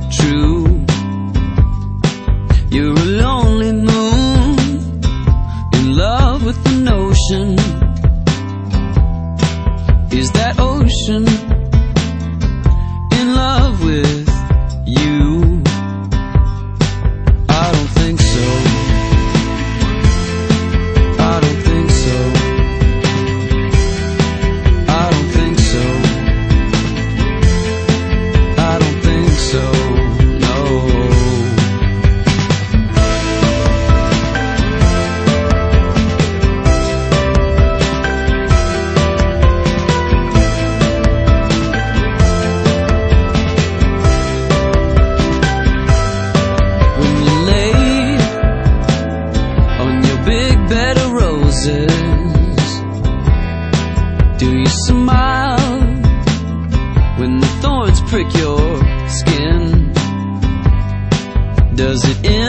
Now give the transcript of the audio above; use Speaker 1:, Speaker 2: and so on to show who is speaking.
Speaker 1: true. You're a lonely moon, in love with the notion. Is that ocean in love with you? I don't think so. I don't think so. I don't think so. I don't think so. No. When you lay on your big bed of roses, do you smile when the thorns prick your skin? Does it end